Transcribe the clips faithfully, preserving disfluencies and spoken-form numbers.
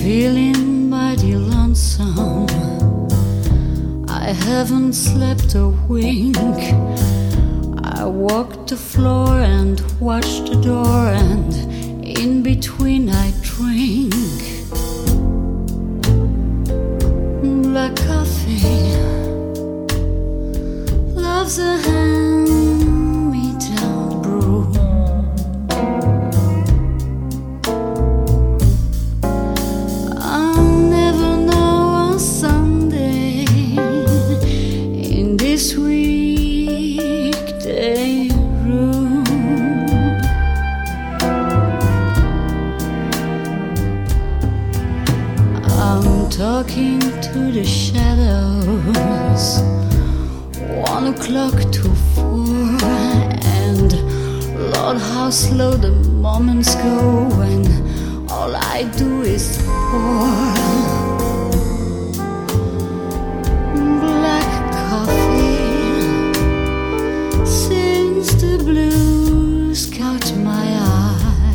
Feeling mighty lonesome, I haven't slept a wink. I walk the floor and watch the door, and in between I drink black coffee. Love's a hand-me-down brew. I'll never know on Sunday in this weekday room. I'm talking to the shadows, one o'clock to four, and Lord, how slow the moments go when all I do is pour black coffee. Since the blues caught my eye,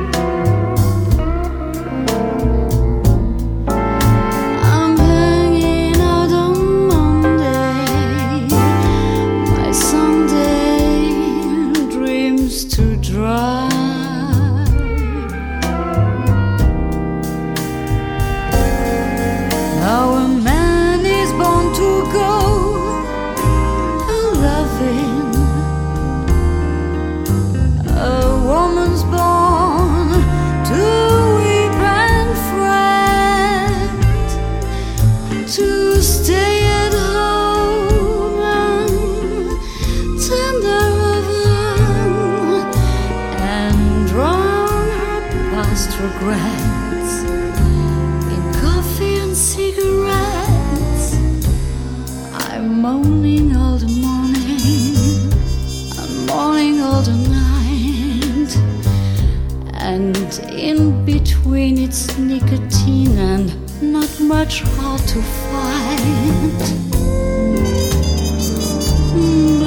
I'm hanging out on Monday, my Sunday dreams to dry. Now a man is born to go a-loving, a woman's born to weep and fret, to stay at home and tend the oven and drown her past regrets in coffee and cigarettes. I'm moaning all the morning, I'm moaning all the night, and in between it's nicotine and not much hard to find. Mm.